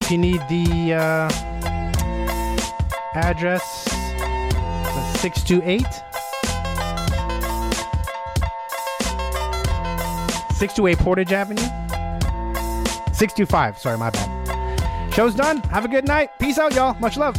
If you need the address, 628 Portage Avenue. 625. Sorry, my bad. Show's done. Have a good night. Peace out, y'all. Much love.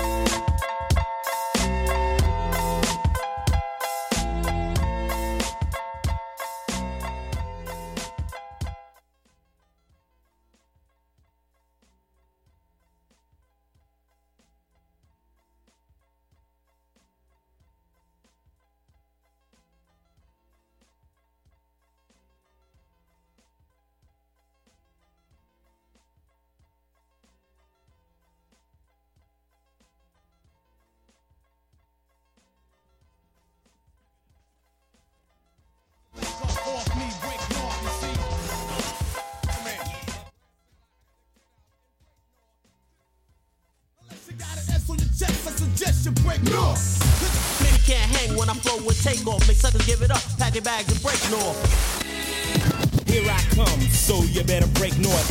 Bags and break north. Here I come, so you better break north.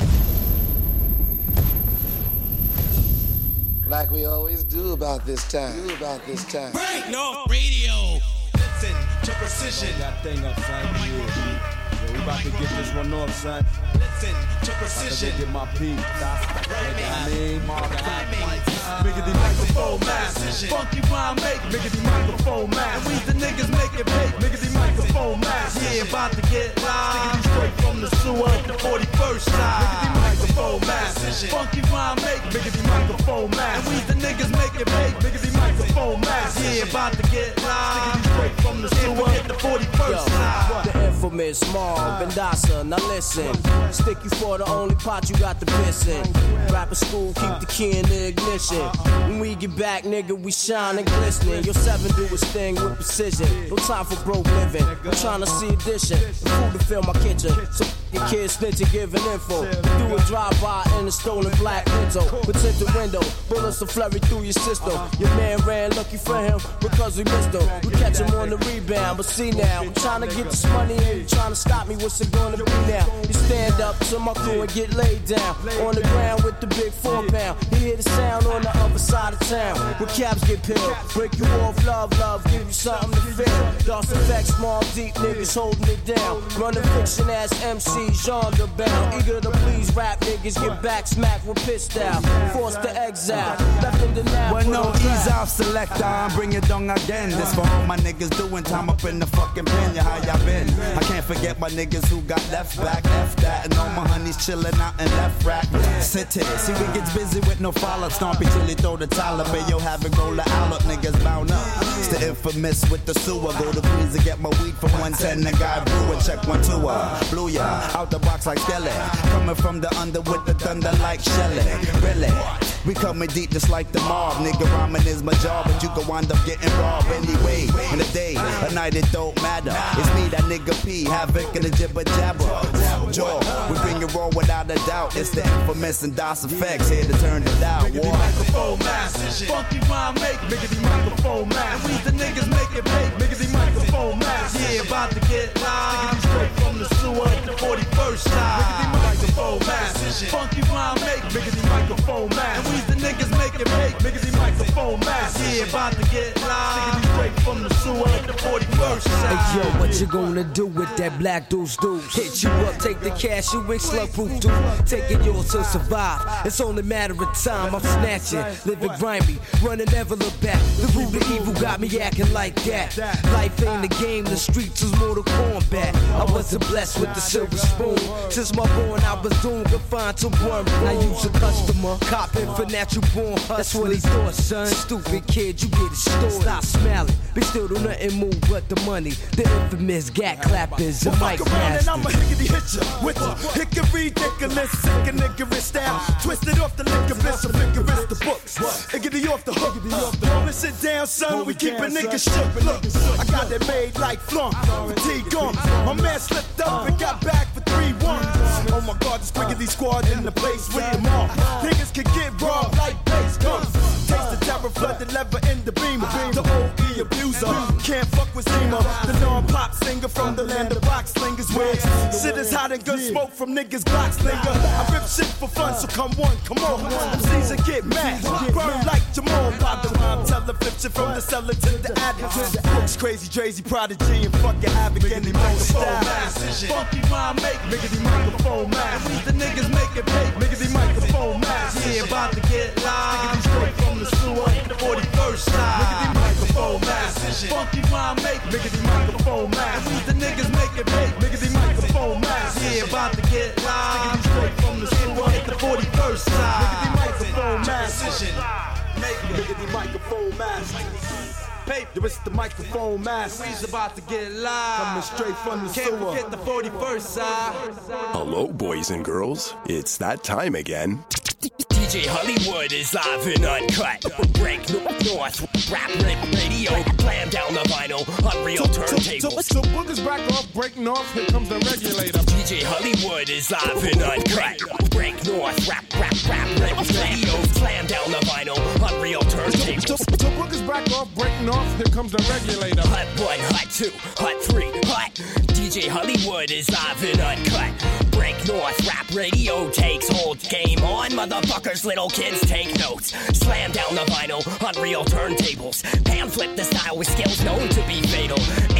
Like we always do about this time. Break north radio. Listen to precision. That thing up, son. Yeah, we about to get this one off, son. Listen to precision. Get my peak. Miggity microphone mask. Funky rhyme make miggity microphone mask. And we the niggas make it pay. Miggity microphone mask. Yeah, about to get live. Stiggity straight from the sewer at the 41st side. Miggity microphone mask. Funky rhyme make miggity microphone mask. And we the niggas make it pay. Miggity microphone mask. Yeah, about to get live. Stiggity straight from the sewer at the 41st side. The infamous Marv Vendasa. Now listen, stick you for the only pot you got the piss in. Rapper school, keep the key in the ignition. When we get back, nigga, we shine and glistening. Your 7 do his thing with precision. No time for broke living. I'm trying to see addition. Food to fill my kitchen. So your kids snitching, giving info. Do a drive-by in a stolen black Pinto. With tinted window, bullets will flurry through your system. Your man ran lucky for him because we missed him. We catch him on the rebound, but see now, I'm trying to get this money and you trying to stop me. What's it gonna be now? You stand up to my crew and get laid down on the ground with the big 4-pound. You hear the sound on the other side of town. Where caps get peeled, break you off, love, give you something to feel. Lost effect, small, deep niggas holding it down. Running fiction ass MCs, genre bound. Eager to please rap niggas, get back smacked with pissed out. Forced to exile, left in the now. Well, no ease out, selector, I'm bring it down again. This for all my niggas doing time up in the fucking pen. Yeah, how y'all been? I can't forget my niggas who got left back, F that. And all my honeys chilling out in left rack. Sit here, see we gets busy with no follow. Stompy till he throw the towel. But yo, have it roll the out, niggas bound up. It's the infamous with the sewer. Go to Queens and get my weed from 110. The guy brew and check 1 2. Blew ya out the box like Skelly. Coming from the under with the thunder like Shelly. Really? We coming deep just like the mob. Nigga rhyming is my job, but you go wind up getting robbed anyway. In the day, a night it don't matter. It's me, that nigga P, havoc and the jibber jabber. Jaw, we bring it raw without a doubt. It's the infamous and DOS effects here to turn it out. Miggity microphone mask. Funky rhyme make miggity microphone mask. And we the niggas make it pay. Miggity microphone mask. Yeah, about to get live. Stiggity straight from the sewer at the 41st side. Miggity microphone mask. Funky rhyme make miggity microphone mask. And we the niggas make it pay. Miggity microphone mask. Yeah, about to get live. Stiggity straight from the sewer at the 41st side. Hey yo, what you gonna do with that black deuce? Hit you up, take the cash, you ain't slug proof, dude. Taking yours to survive. It's only a matter of time. I'm snatching, living grimy, running, never look back. The root of evil got me acting like that. Life ain't a game, the streets is Mortal Kombat. I wasn't blessed with the silver spoon. Since my born, I was doomed, confined to one room. I use a customer, copping for natural born hustlers. That's what he thought, son. Stupid kid, you get it stored. Stop smiling, but still do nothing move but the money. The infamous gat clappers, the mic and I'ma hickety hit ya with a hickory ridiculous, sick and niggerous style. Twisted off the liquor bliss, a vigorous the books. Hickety off the hook. Roll this shit down, son. We keep a nigga shook. Look, I got it made like flunk. Fatigue on. My man slipped up and got back for 3-1. Oh my God, this Rickety squad in the place with them all. Niggas can get robbed like bass guns. Taste the terror, flood the lever in the beamer. The OE abuser can't fuck with Zima. The non-pop singer from the land of box slingers. Where shit is hot and gun smoke from niggas Glocks, nigga. I rip shit for fun, so come on. MCs and get mad, burn like Jamal. Pop the rhyme, tell the flip shit from the cellar to the attic. Books crazy, Drazy, Prodigy, and fucking Havoc, and they know style. Funky rhyme make, nigga, the microphone mask. And we the niggas make it pay, nigga, the microphone mask. Yeah, about to get live, nigga, straight from the sewer, the 41st side. Nigga, the microphone mask. Funky rhyme make, nigga, the microphone mask. And we the niggas make it pay, nigga, the microphone mask. Yeah, about to get live, nigga, straight from the sewer, the 41st side. Nigga, the microphone mask. Nigga, the microphone mask. Yo, it's the microphone mask. We's about to get live. Coming straight from the sewer. Can't forget the 41st side. Hello, boys and girls. It's that time again. DJ Hollywood is live and uncut. Break North, rap radio, slam down the vinyl, unreal turntable. So boogers back off, break north, here comes the regulator. DJ Hollywood is live and uncut. Break North, rap radio, slam down the vinyl, unreal turntable. So boogers back off, break north, here comes the regulator. Hut 1, Hut 2, Hut 3, Hut. DJ Hollywood is live and uncut. Break North, rap radio takes hold. Game on, motherfuckers, little kids take notes. Slam down the vinyl, unreal turntables. Pan flip the style with skills known to be fatal.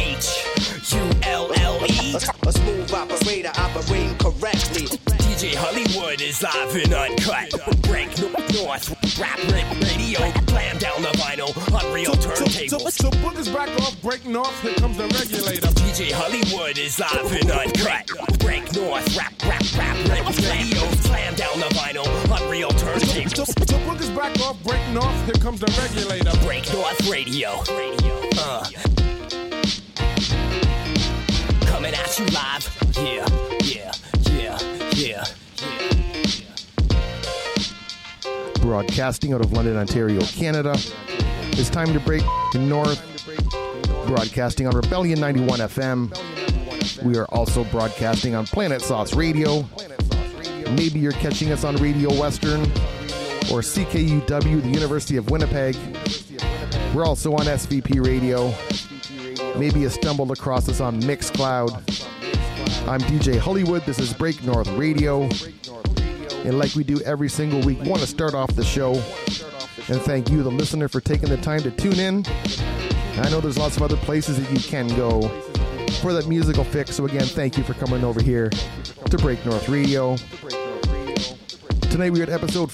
H-U-L-L-E. A smooth operator operating correctly. DJ Hollywood is live and uncut. Break North, rap radio, slam down the vinyl, unreal turntables. So boogers back off, break north, here comes the regulator. DJ Hollywood is live and uncut. Break North, rap radio, slam down the vinyl, unreal turntables. So boogers back off, break north, here comes the regulator. Break North Radio. Coming at you live. Yeah. Broadcasting out of London, Ontario, Canada. It's time to break north. Broadcasting on Rebellion 91 FM. We are also broadcasting on Planet Sauce Radio. Maybe you're catching us on Radio Western or CKUW, the University of Winnipeg. We're also on SVP Radio. Maybe you stumbled across us on Mixcloud. I'm DJ Hollywood. This is Break North Radio. And like we do every single week, we want to start off the show and thank you, the listener, for taking the time to tune in. I know there's lots of other places that you can go for that musical fix. So again, thank you for coming over here to Break North Radio. Tonight we're at episode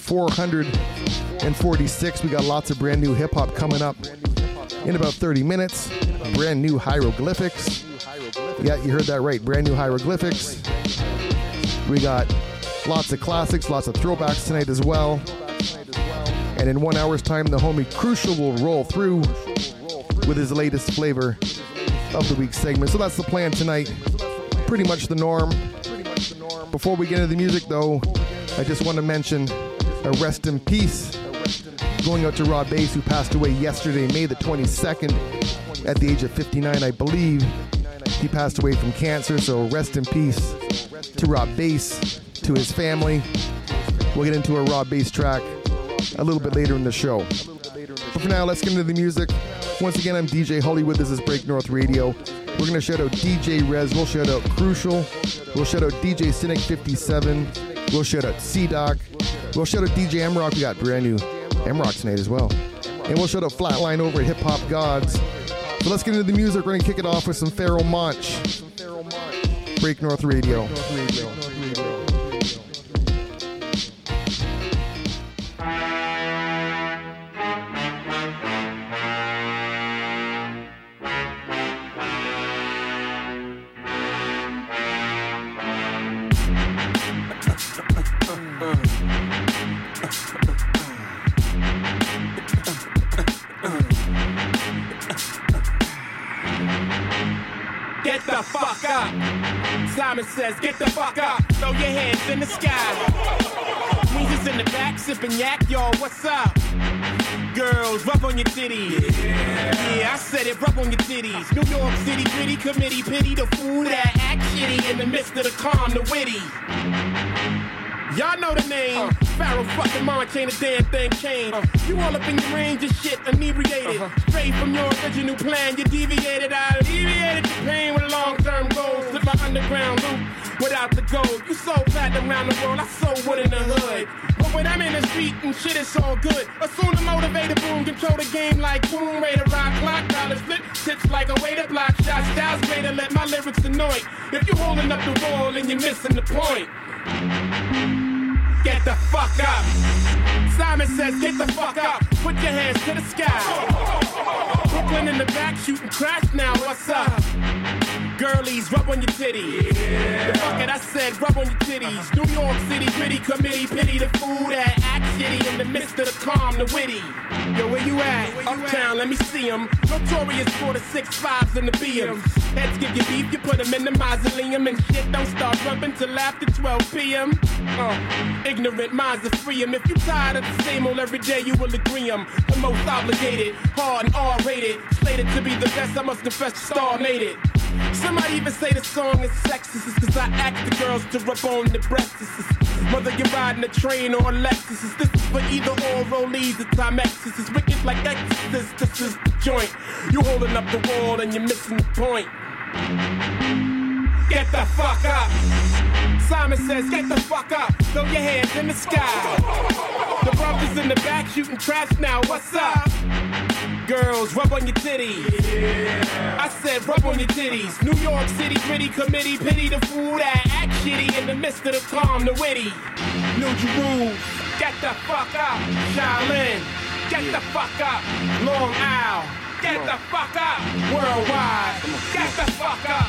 446. We got lots of brand new hip hop coming up in about 30 minutes. Brand new hieroglyphics. Yeah, you heard that right. Brand new hieroglyphics. We got lots of classics, lots of throwbacks tonight as well. And in 1 hour's time, the homie Crucial will roll through with his latest flavor of the week segment. So that's the plan tonight. Pretty much the norm. Before we get into the music, though, I just want to mention a rest in peace going out to Rob Bass, who passed away yesterday, May the 22nd, at the age of 59, I believe. He passed away from cancer, so rest in peace to Rob Bass, to his family. We'll get into a Rob Bass track a little bit later in the show. But for now, let's get into the music. Once again, I'm DJ Hollywood. This is Break North Radio. We're going to shout out DJ Rez. We'll shout out Crucial. We'll shout out DJ Cynic 57. We'll shout out C-Doc. We'll shout out DJ M-Rock. We got brand new M-Rock tonight as well. And we'll shout out Flatline over at Hip Hop Gods. So let's get into the music. We're going to kick it off with some Pharoah Monch. Break North Radio. Get the fuck up. Simon says, get the fuck up. Throw your hands in the sky. Weezer's in the back, sipping yak, y'all, what's up? Girls, rub on your titties. Yeah, I said it, rub on your titties. New York City, gritty committee, pity the fool that act shitty in the midst of the calm, the witty. Y'all know the name. Pharaoh fucking Monch ain't a damn thing changed. You all up in your range of shit, inebriated. Straight from your original plan, you deviated. I alleviated your pain with long-term goals. Slip my underground loop without the gold. You sold platinum around the world, I sold wood in the hood. But when I'm in the street and shit, it's all good. Assume the motivator, boom, control the game like Tomb Raider. Rock, clock, dollars flip, tips like a way to block shots. Styles greater, let my lyrics annoy. If you holding up the wall and you're missing the point, get the fuck up. Simon says, get the fuck up. Put your hands to the sky. Brooklyn in the back, shooting crash now, what's up? Girlies, rub on your titties. The fuck it, I said, rub on your titties. New York City, gritty committee, pity the fool that act shitty in the midst of the calm, the witty. Yo, where you at? Uptown, let me see them. Notorious for the 6'5s and the BMs. Heads give you beef, you put them in the mausoleum. And shit don't start rumping till after 12 p.m. Ignorant minds are free 'em. If you tired of the same old every day, you will agree 'em. The most obligated, hard and R-rated. Slated to be the best, I must confess, the star made it. Somebody even say the song is sexist, cause I ask the girls to rub on the breasts. Whether you're riding a train or a Lexus, this is for either or rollies or Timex. This is wicked like Exorcist, this is the joint. You holding up the wall and you're missing the point. Get the fuck up. Simon says, get the fuck up. Throw your hands in the sky. The brothers in the back shooting traps now, what's up? Girls, rub on your titties. I said, rub on your titties. New York City, gritty committee, pity the fool that act shitty in the midst of the calm, the witty. New Jerusalem, get the fuck up. Shaolin, get the fuck up. Long Isle, get the fuck up. Worldwide, get the fuck up.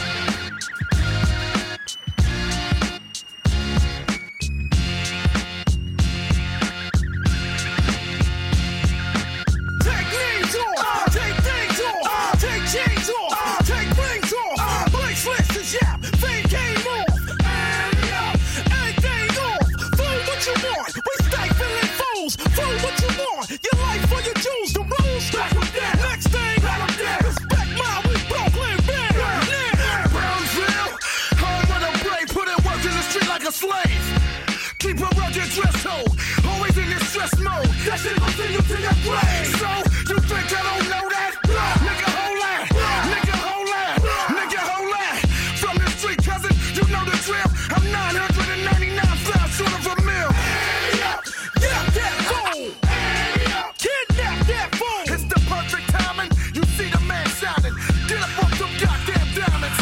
Keep a rugged dress code, always in this stress mode. That shit gon' send you to your grave. So, you think I don't know that? Nigga, hold that. Nigga, hold that. Nigga, hold that. From the street, cousin, you know the drill. I'm 999 pounds short of a mill. Get that fool. Kidnap that fool. It's the perfect timing. You see the man shining. Get up off them goddamn diamonds.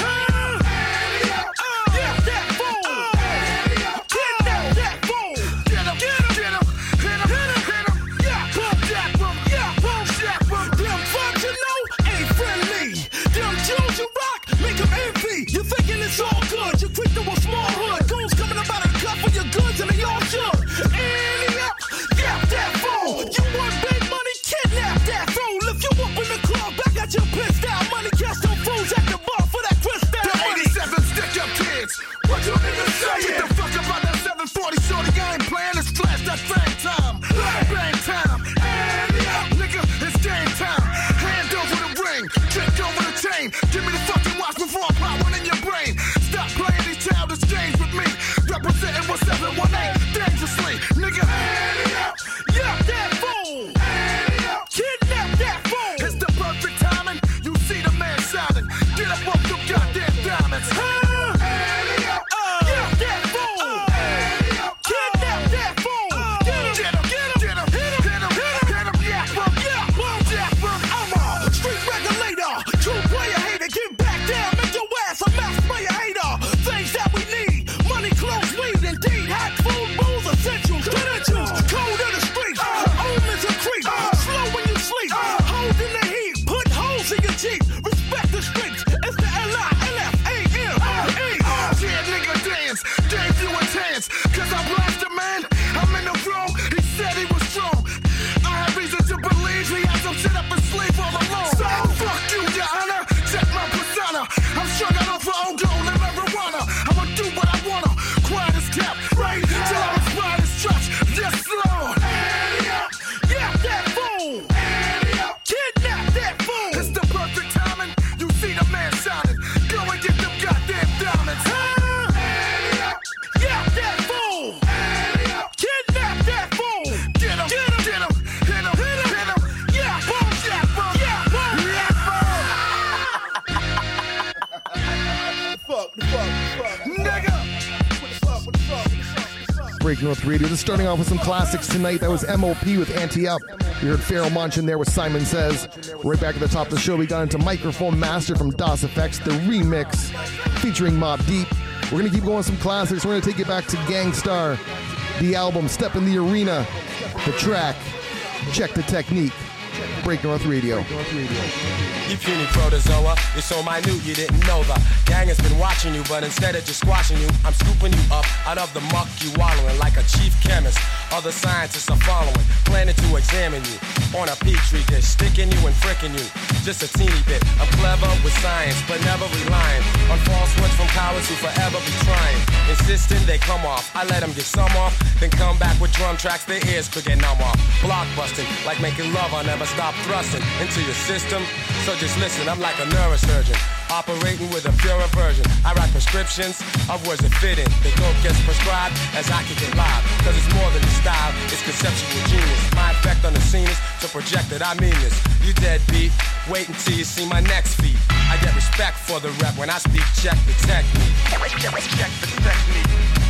Breaking North Radio. Just starting off with some classics tonight. That was MOP with Anti-Up. We heard Pharoah Monch in there with Simon Says. Right back at the top of the show, we got into Microphone Master from DOS Effects, the remix featuring Mobb Deep. We're going to keep going with some classics. We're going to take you back to Gang Starr, the album Step in the Arena, the track Check the Technique. Break North Radio. You puny protozoa, you're so minute you didn't know the gang has been watching you, but instead of just squashing you, I'm scooping you up out of the muck you wallowing like a chief chemist. Other scientists are following, planning to examine you on a petri dish, sticking you and fricking you just a teeny bit. I'm clever with science, but never relying on false words from cowards who forever be trying, insisting they come off. I let them get some off, then come back with drum tracks their ears could get numb off. Blockbusting, like making love, I'll never stop thrusting into your system. So just listen, I'm like a neurosurgeon, operating with a purer version. I write prescriptions of words that fit in. The dope gets prescribed as I kick it live, cause it's more than a style, it's conceptual genius. My effect on the scene is to project that I mean this. You deadbeat, wait until you see my next feat. I get respect for the rep when I speak, check the technique. Check the technique. Check the technique.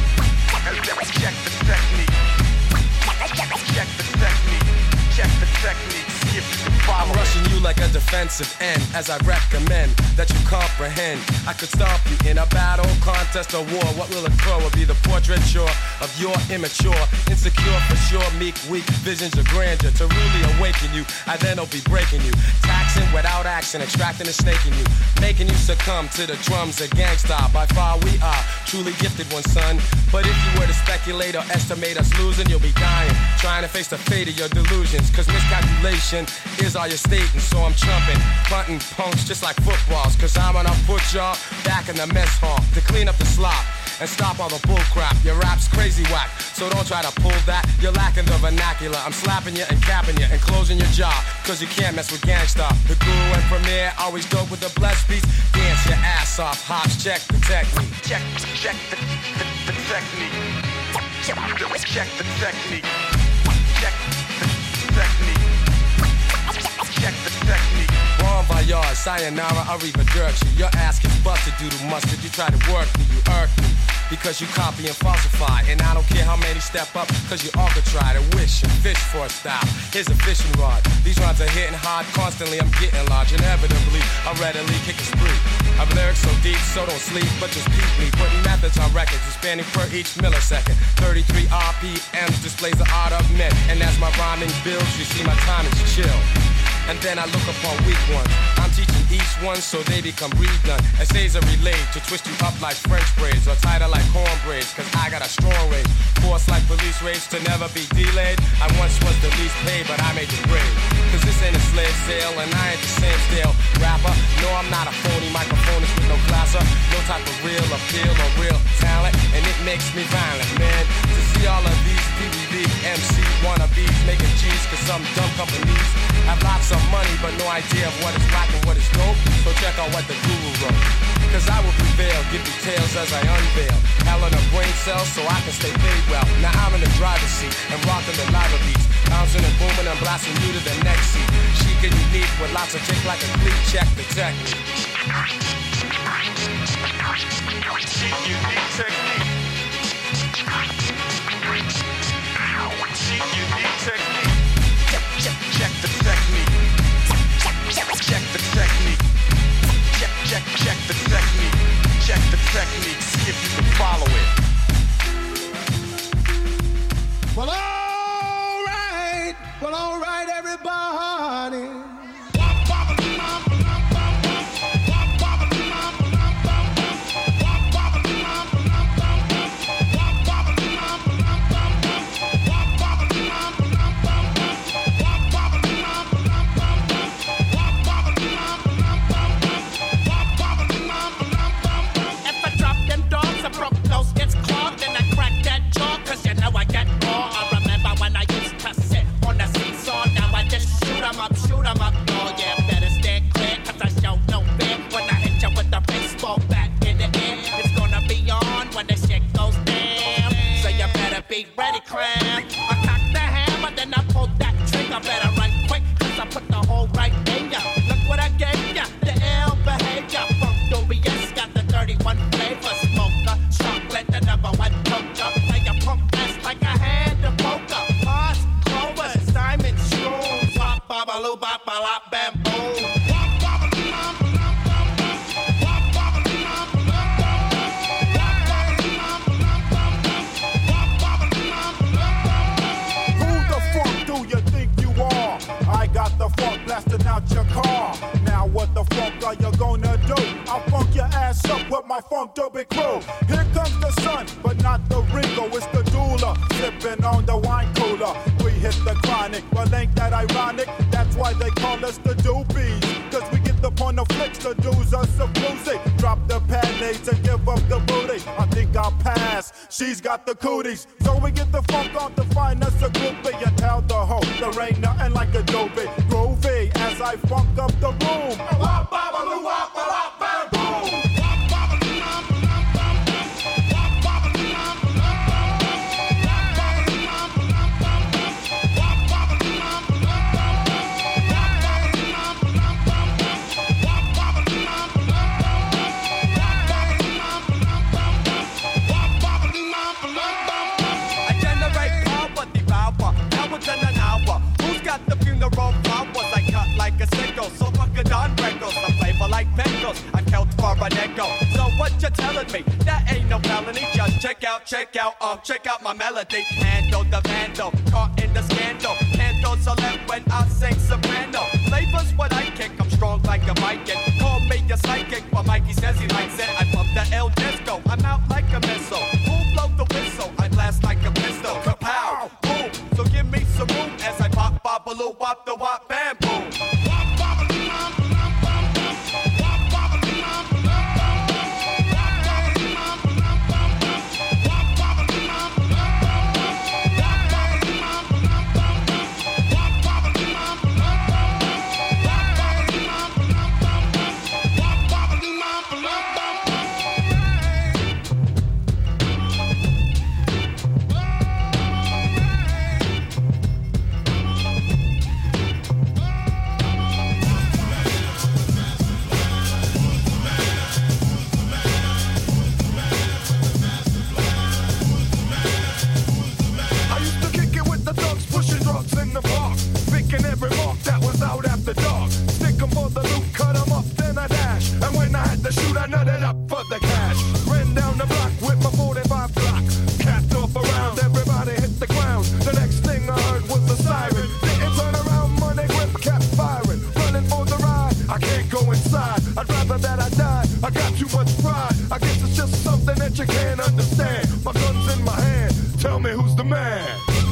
Check the technique. Check the technique. I'm rushing you like a defensive end as I recommend that you comprehend. I could stomp you in a battle, contest, or war. What will occur will be the portraiture of your immature, insecure for sure, meek, weak visions of grandeur. To really awaken you, I then will be breaking you, taxing without action, extracting and snaking you, making you succumb to the drums of gangsta. By far we are truly gifted one, son. But if you were to speculate or estimate us losing, you'll be dying, trying to face the fate of your delusions. Cause miscalculation is all you're stating, so I'm trumping, bunting punks just like footballs. Cause I'm gonna put y'all back in the mess hall to clean up the slop and stop all the bull crap. Your rap's crazy whack, so don't try to pull that. You're lacking the vernacular. I'm slapping you and capping you and closing your jaw, cause you can't mess with Gangsta. The guru and premier, always dope with the blessed beats. Dance your ass off, hops, check the technique. Check the technique. Check the technique. Check the technique. Check the technique. Bon voyage, sayonara, arrivederci. Your ass gets busted due to mustard. You try to work me, you irk me, because you copy and falsify. And I don't care how many step up, cause you all could try to wish and fish for a style. Here's a fishing rod. These rods are hitting hard constantly. I'm getting large. Inevitably, I'll readily kick a spree. I've lyrics so deep, so don't sleep, but just peep me. Putting methods on records, expanding per each millisecond. 33 RPMs displays the art of men. And as my rhyming builds, you see my time is chill. And then I look upon weak ones. I'm teaching each one so they become redone. Essays are relayed to twist you up like French braids or tighter like corn braids. Cause I got a strong rage, force like police rage to never be delayed. I once was the least paid, but I made the grade. Cause this ain't a slave sale and I ain't the same stale rapper. No, I'm not a phony microphonist with no classer. No type of real appeal or real talent. And it makes me violent, man. To see all of these PVD MC wannabes making G's cause some dumb companies have lots of money but no idea of what is black and what is dope. So check out what the guru wrote. Cause I will prevail, give you tales as I unveil. Hell in a brain cell so I can stay paid well. Now I'm in the driver's seat and rocking the live beats. Bouncing and booming and blasting you to the next seat. Chic and unique with lots of kick like a cleat. Check the technique. Chic, unique technique. Chic, unique technique. Check the technique. Check the technique. Check the technique. Check the technique. See if you can follow it. Well, all right, everybody. your car. Now what the fuck are you gonna do? I'll funk your ass up with my funk dopey crew. Here comes the sun, but not the Ringo, it's the doula. Sipping on the wine cooler. We hit the chronic, well ain't that ironic? That's why they call us the doobies. Cause we get the point of flicks, the dudes are so bluesy. Drop the panties and give up the booty. I think I'll pass, she's got the cooties. So we get the funk on to find us a groupie. And tell the hoe there ain't nothing like Adobe. Groovy as I funk up the room. Wop, bop, wop, wop, bam, boom. So fucking Don Records, I flavor like Pecos, I count for an echo. So what you telling me? That ain't no felony. Just check out my melody. Handle the vandal, caught in the scandal. Handle select when I sing soprano. Flavor's what I kick, I'm strong like a Viking. Call me a psychic, but Mikey says he likes it. I pump the El Disco, I'm out like a missile. Who blow the whistle? I blast like a pistol. Kapow, boom. So give me some room as I pop, bop, baloo, wop, the wop, bam, boom. Shoot, I nutted up for the cash. Ran down the block with my 45 block. Capped off around, everybody hit the ground. The next thing I heard was a siren. Didn't turn around, money whip kept firing. Running for the ride, I can't go inside. I'd rather that I die, I got too much pride. I guess it's just something that you can't understand. My gun's in my hand, tell me who's the man.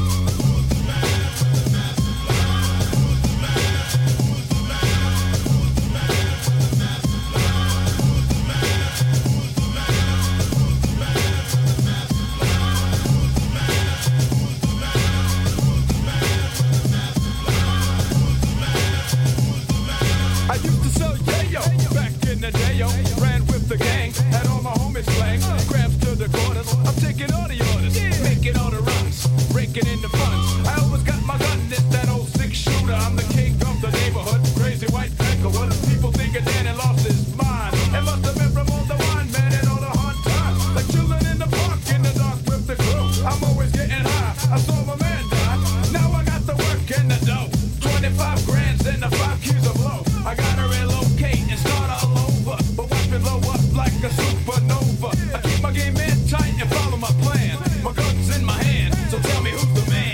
Ran with the gang, had all my homies playing. Grabs to the corners, I'm taking all the orders, making all the runs, breaking in the funds. I always got my gun, it's that old 6-shooter. I'm the king of the neighborhood, crazy white pecker. What if people thinking Danny lost his mind? It must have been from all the wine, man, and all the hard times. Like chilling in the park in the dark with the crew. I'm always getting high, I saw my man die. Now I got the work and the dough. 25 grand and the 5 keys of blow. I gotta relocate and start all over, but watch me blow up like a supernova. I keep my game in tight and follow my plan. My gun's in my hand, so tell me who's the man.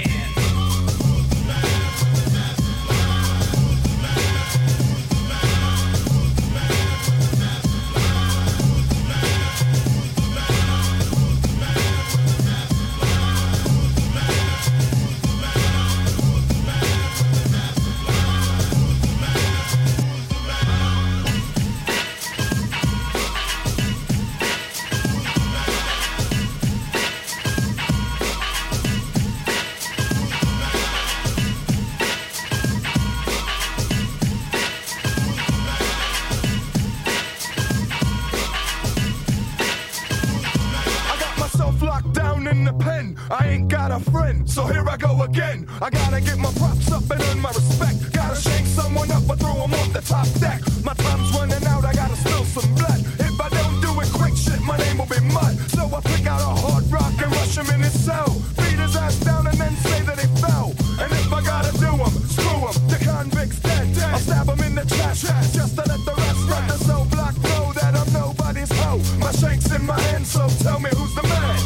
I ain't got a friend, so here I go again. I gotta get my props up and earn my respect. Gotta shake someone up or throw them off the top deck. My time's running out, I gotta spill some blood. If I don't do it quick, shit, my name will be mud. So I pick out a hard rock and rush him in his cell. Beat his ass down and then say that he fell. And if I gotta do him, screw him, the convict's dead. I'll stab him in the chest, just to let the rest let the cell block know that I'm nobody's hoe. My shank's in my hand, so tell me who's the man.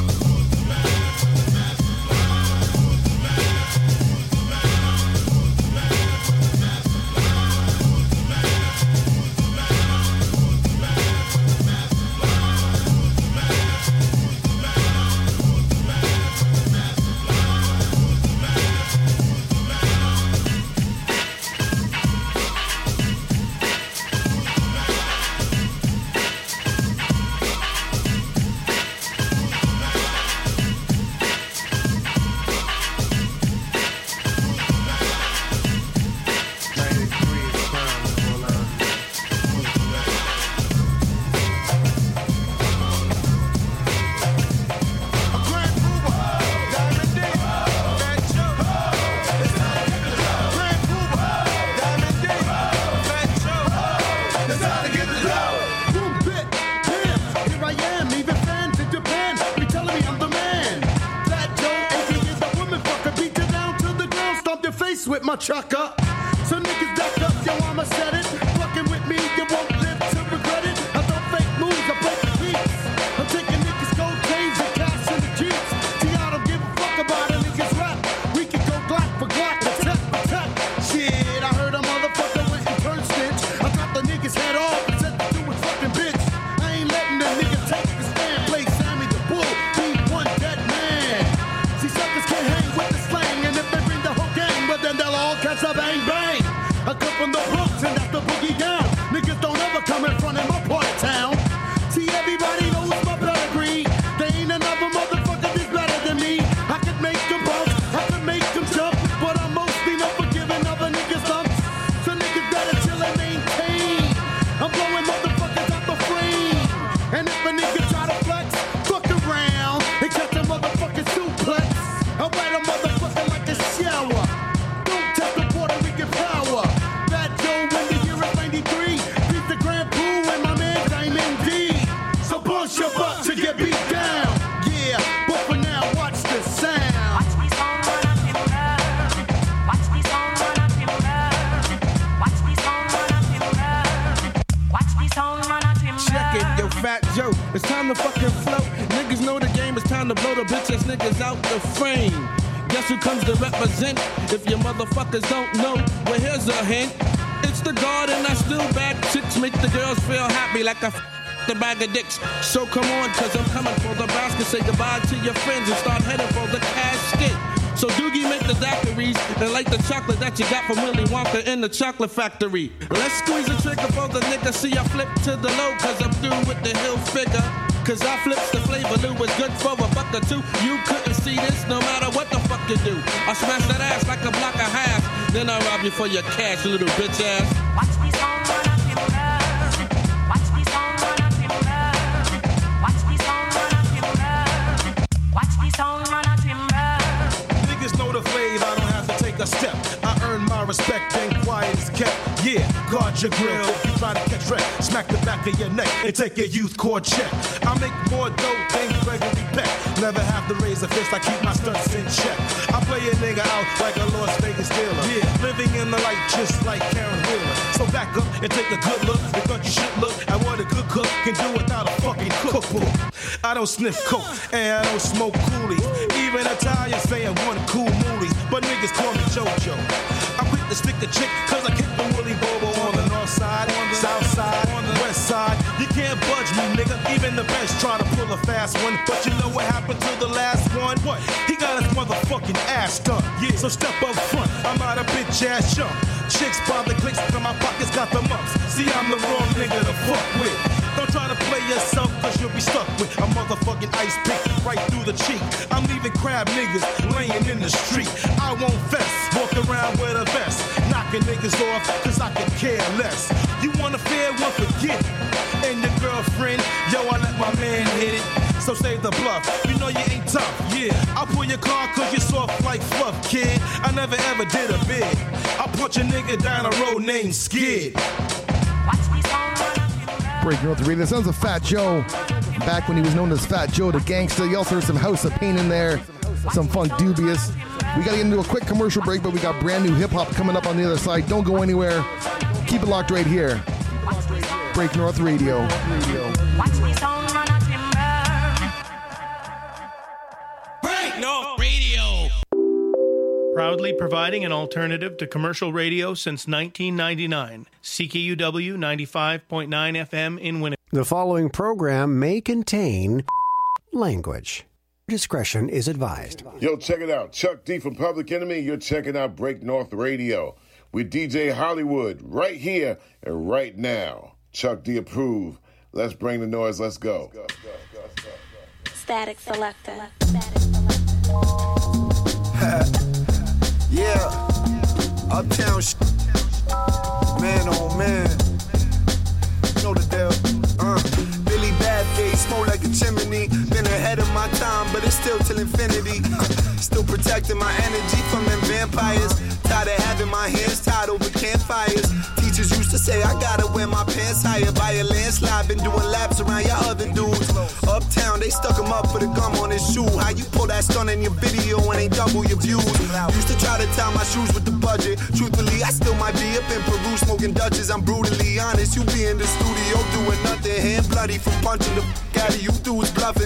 police with my chucker. So niggas back up, yo, I'ma set it. Fucking with me, you won't live to regret it. I don't fake moves, I break the beats. I'm taking niggas gold chains and cash in the jeeps. See, I don't give a fuck about a niggas rap. We can go Glock for Glock, attack for attack. Shit, I heard a motherfucker went and turned snitch. I got the niggas head off and said to do his fucking bitch. I ain't letting the nigga take the stand. Play Sammy the Bull, be one dead man. See, suckers can't hang with the slang, and if they bring the whole gang, but then they'll all catch a bang bang. I come from the Bronx and that's the boogie down. Niggas don't ever come in front of my part of town. See, everybody knows my pedigree. There ain't another motherfucker that's better than me. I could make them bounce, I could make them jump, but I'm mostly not for giving other niggas lumps. So niggas better chill and maintain. I'm blowing motherfuckers out the frame. And if a nigga try to flex, fuck around and catch a motherfucking suplex. I wet a motherfucker like a shower. Don't test the Puerto Rican power. Fat Joe in the year of 93. Beat the Grand Poo and my man Diamond D. So bust your butt to get beat down. Yeah, but for now, watch the sound. Watch me song run up in love. Watch me song run up in love. Watch me song run up in love. Watch me song run up in love. Check it, yo, Fat Joe. It's time to fucking float. Niggas know the game. It's time to blow the bitch ass niggas out the frame. Guess who comes to represent? If your motherfuckers don't know, well, here's a hint. It's the God and I still bad chicks. Make the girls feel happy like I the bag of dicks. So come on, cause I'm coming for the basket. Say goodbye to your friends and start heading for the casket. So Doogie make the daiquiris and like the chocolate that you got from Willy Wonka in the chocolate factory. Let's squeeze the trigger for the nigga. See, I flip to the low cause I'm through with the hill figure. Cause I flips the flavor, Lou was good for $1 or $2. You couldn't see this no matter what the fuck you do. I smash that ass like a block of hash. Then I rob you for your cash, you little bitch ass. Watch me song run up in love. Watch me song run up in love. Watch me song run up in love. Watch me song run up in love. Niggas know the flavor, I don't have to take a step. I earn my respect and quiet is kept. Yeah, guard your grill if you try to catch wreck. Smack the back of your neck and take your youth court check. I make more dope than Gregory Peck. Never have to raise a fist, I keep my stunts in check. I play a nigga out like a Las Vegas dealer. Yeah, living in the light just like Karen Wheeler. So back up and take a good look because you should look at what a good cook can do without a fucking cookbook. I don't sniff coke and I don't smoke coolies. Even Italians say I want cool movies, but niggas call me JoJo. I'm quick to stick a chick cause I kick the Willy Bobo on the north side, on the south side, on the west side. You can't budge me, nigga. Even the best try to pull a fast one. But you know what happened to the last one? What? He got his motherfucking ass done. Yeah. So step up front. I'm not a bitch ass chump. Chicks by the clicks till my pockets got the mumps. See, I'm the wrong nigga to fuck with. Don't try to play yourself cause you'll be stuck with a motherfucking ice pick right through the cheek. I'm leaving crab niggas laying in the street. I won't fess, walk around with a vest, knocking niggas off cause I can care less. You want a fair one, forget it. And your girlfriend, yo, I let my man hit it. So save the bluff, you know you ain't tough, yeah. I'll pull your car cause you're soft like fluff, kid. I never ever did a bid. I'll punch a nigga down a road named Skid. Breaking North Radio. The sounds of Fat Joe. Back when he was known as Fat Joe the Gangsta. You also heard some House of Pain in there. Some Funk Dubious. We got to get into a quick commercial break, but we got brand new hip-hop coming up on the other side. Don't go anywhere. Keep it locked right here. Break North Radio. Watch me song run up in love. Break North Radio. Proudly providing an alternative to commercial radio since 1999. CKUW 95.9 FM in Winnipeg. The following program may contain language. Discretion is advised. Yo, check it out. Chuck D from Public Enemy. You're checking out Break North Radio with DJ Hollywood right here and right now. Chuck D approved. Let's bring the noise. Let's go. Static Selector. Yeah, uptown man on man, you know the deal. Billy Badface, smoke like a chimney. Been ahead of my time, but it's still till infinity. Still protecting my energy from them vampires. Tired of having my hands tied over campfires. Teachers used to say I gotta wear my pants higher by a landslide. Been doing laps around your other dudes. Uptown, they stuck him up with a gum on his shoe. How you pull that stunt in your video and ain't double your views? Used to try to tie my shoes with the budget. Truthfully, I still might be up in Peru smoking Dutchess. I'm brutally honest. You be in the studio doing nothing, hand bloody from punching the f*** out of you dudes bluffing.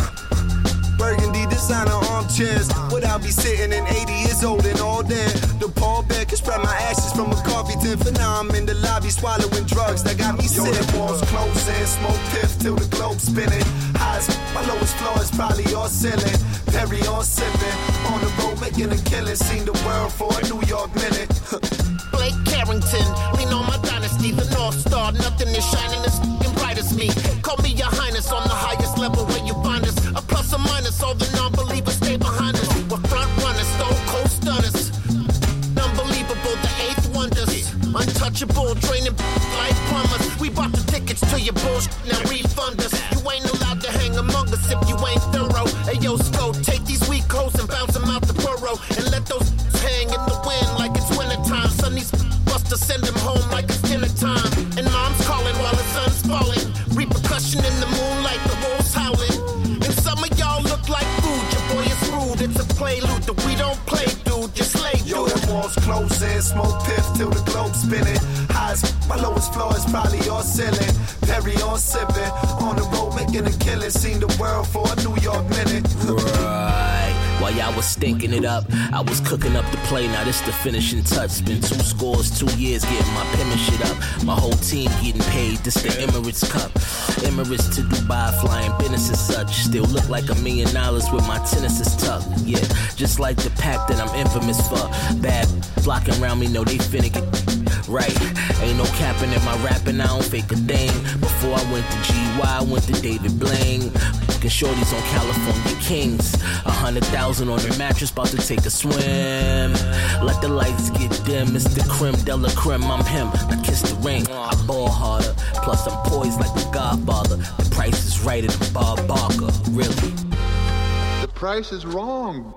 Burgundy designer armchairs. Would I be sitting in 80 years old and all day? The Paul Bear can spread my ashes from a coffee tin. For now I'm in the lobby swallowing drugs that got me sick. Yo, the walls closing, smoke piff till the globe spinning. Highs, my lowest floor is probably all ceiling. Perry on sipping, on the road making a killing. Seen the world for a New York minute. Blake Carrington, lean on my dynasty, the North Star. Nothing is shining as f***ing bright as me. Call me your highness on the highest level where you find us. A plus or minus, all the non-believers stay behind us. We're front runners, stone cold stunners. Unbelievable, the eighth wonders. Untouchable, draining like plumbers. We bought the tickets to your bullshit, now refund us. You ain't allowed to hang among us if you ain't thorough. Hey yo, Sco, take these weak hoes and bounce them out the burrow. And let those hang in the wind like it's wintertime. Son, these busters send them home like it's dinner time. And mom's calling while the sun's falling. Repercussion in the moonlight, the wolves howling. And some of y'all look like food, your boy is rude. It's a prelude that we don't play, dude. Just lay, dude. Yo, the walls closing, smoke piff till the globe spinning. Highs, my lowest floor is probably all ceiling. Perry on sipping, on the road making a killing. Seen the world for a New York minute. Right. While y'all was stinking it up, I was cooking up the play. Now this the finishing touch. Been 2 scores, 2 years getting my penmanship up. My whole team getting paid. This the Emirates Cup. Emirates to Dubai, flying business and such. Still look like $1 million with my tennis tucked. Yeah, just like the pack that I'm infamous for. Bad flocking around me, know they finna get right. Ain't no capping in my rapping, I don't fake a thing. Before I went to GY, I went to David Blaine. Fucking shorties on California Kings. 100,000 on the mattress, about to take a swim. Let the lights get dim, it's the creme de la creme, I'm him. I kiss the ring, I ball harder. Plus I'm poised like the Godfather. The price is right at the Bob Barker, really. The price is wrong.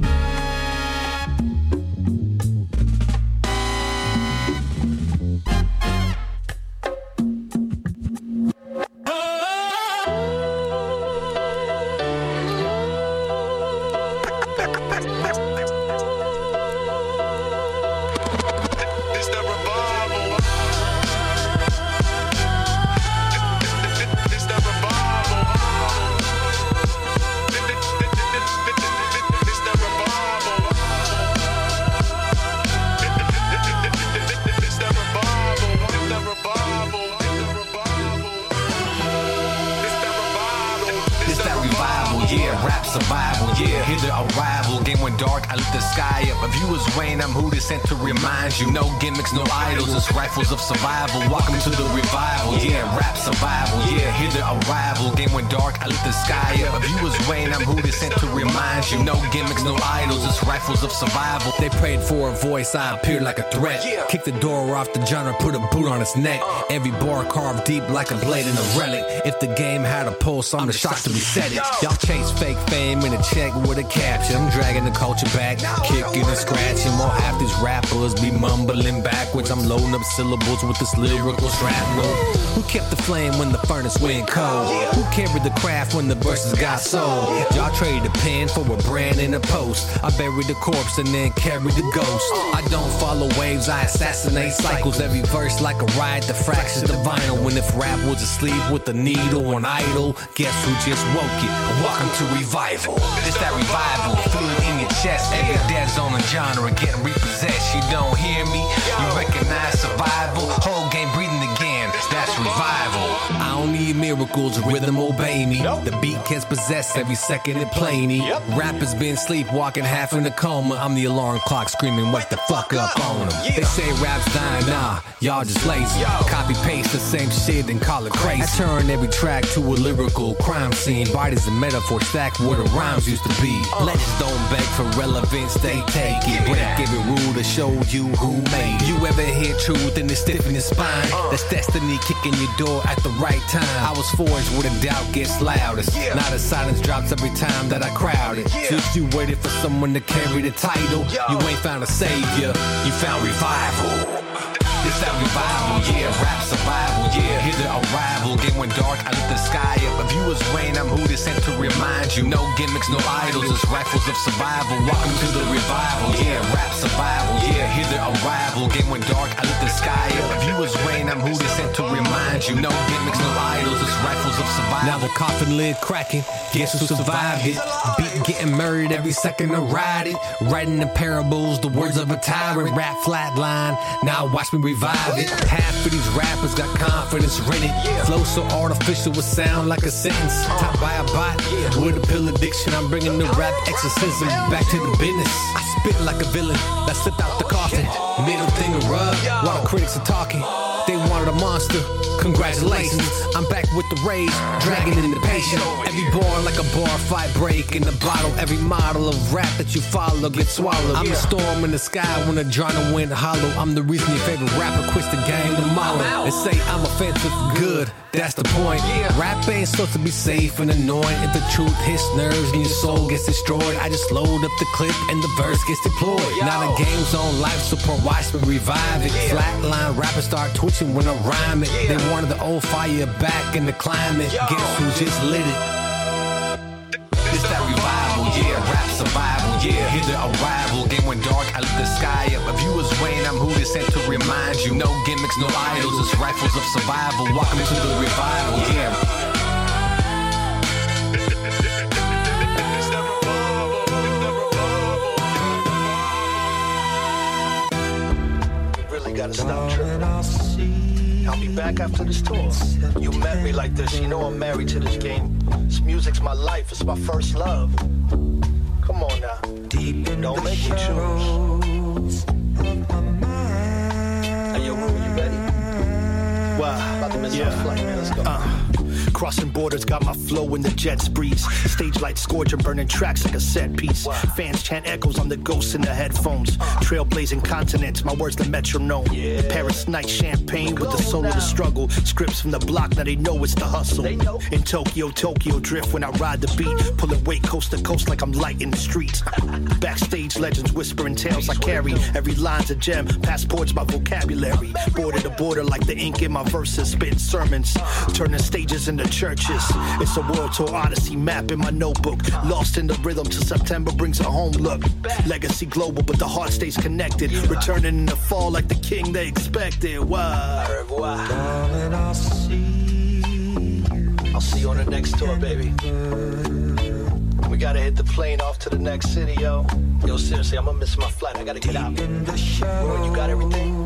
Survival, yeah, here's the arrival. Game went dark, I lit the sky up. If you was Wayne, I'm who they sent to remind you. No gimmicks, no idols, it's rifles of survival. Welcome to the revival, yeah, rap survival, yeah, here's the arrival. Game went dark, I lit the sky up. If you was Wayne, I'm who they sent to remind you. No gimmicks, no idols, it's rifles of survival. They prayed for a voice, I appeared like a threat. Kicked the door off the genre, put a boot on its neck. Every bar carved deep like a blade in a relic. If the game had a pulse, I'm the shots to reset it. Y'all chase fake fame in a check with a caption. I'm dragging the culture back, kicking and scratching. While half these rappers be mumbling backwards. I'm loading up syllables with this lyrical shrapnel. Who kept the flame when the furnace went cold? Who carried the craft when the verses got sold? Y'all traded a pen for a brand and a post. I buried the corpse and then carried the ghost. I don't follow waves, I assassinate cycles. Every verse like a riot that fractures the vinyl. And if rap was asleep with a needle on idle, guess who just woke it? Welcome to revival. It's that revival, feel it in your chest. Every dead zone and genre getting repossessed. You don't hear me? You recognize survival. Whole game breathing again. That's revival. I don't need miracles, rhythm obey me. The beat gets possessed every second it play me. Rappers been sleepwalking, half in a coma. I'm the alarm clock screaming, wake the fuck up on them. They say rap's dying, nah, y'all just lazy. Copy paste the same shit and call it crazy. I turn every track to a lyrical crime scene. Bodies and metaphors stacked where the rhymes used to be. Legends don't beg for relevance, they take it. Break every rule to show you who made it. You ever hear truth and it's stiff in the spine? That's destiny kicking your door at the right time. I was forged where the doubt gets loudest. Now the silence drops every time that I crowd it. So if you waited for someone to carry the title, you ain't found a savior, you found revival. It's that revival, yeah, rap survival, yeah. Hear the arrival, game went dark, I lit the sky up. If you was Wayne, I'm who they sent to remind you. No gimmicks, no idols, it's rifles of survival. Welcome to the revival, yeah, rap survival, yeah. Hear the arrival, game went dark, I lit the sky up. If you was Wayne, I'm who they sent to remind you. No gimmicks, no idols, it's rifles of survival. Now the coffin lid cracking, guess who survived it? Beat getting murdered every second to ride it. Writing the parables, the words of a tyrant. Rap flatline, now watch me revive it. Half of these rappers got confidence rented. Flow so artificial it sound like a sentence. Topped by a bot with a pill addiction. I'm bringing the rap exorcism back to the business. I spit like a villain that slipped out the coffin. Middle finger rub while the critics are talking. They wanted a monster, congratulations. I'm back with the rage, dragging in the patient. Every bar like a bar fight break in the bottle. Every model of rap that you follow gets swallowed. I'm the storm in the sky when the adrenaline went hollow. I'm the reason your favorite rapper quits the game tomorrow. They say I'm offensive for good, that's the point. Rap ain't supposed to be safe and annoying. If the truth hits nerves and your soul gets destroyed, I just load up the clip and the verse gets deployed. Now the game's on life support, watch me revive it. Flatline rappers start twitching when I rhyme it. They wanted the old fire back in the climate. Guess who just lit it? It's that revival, yeah, rap survival, yeah. Hear the arrival, game went dark, I lit the sky up. If you was Wayne, I'm who they sent to remind you. No gimmicks, no idols, it's rifles of survival. Welcome to the revival, yeah. Gotta stop tripping. I'll be back after this tour. You met me like this, you know I'm married to this game. This music's my life, it's my first love. Come on now, don't make me choose. Hey yo, you ready? Wow, about to miss our flight, man, let's go. Crossing borders, got my flow in the jet breeze. Stage lights scorching, burning tracks like a set piece. Fans chant echoes on the ghosts in the headphones. Trailblazing continents, my words the metronome. Paris night champagne with the soul of the struggle. Scripts from the block, now they know it's the hustle. In Tokyo drift when I ride the beat. Pulling weight coast to coast like I'm lighting the streets. Backstage legends whispering tales I carry. Every line's a gem, passports my vocabulary. Border to border like the ink in my verses. Spitting sermons, turning stages into churches. It's a world tour odyssey map in my notebook. Lost in the rhythm till September brings a home look. Legacy global, but the heart stays connected. Returning in the fall like the king they expected. Wow. Darling, I'll see you on the next tour, baby. We gotta hit the plane off to the next city, yo. Yo, seriously, I'm gonna miss my flight. I gotta get out. Roy, you got everything?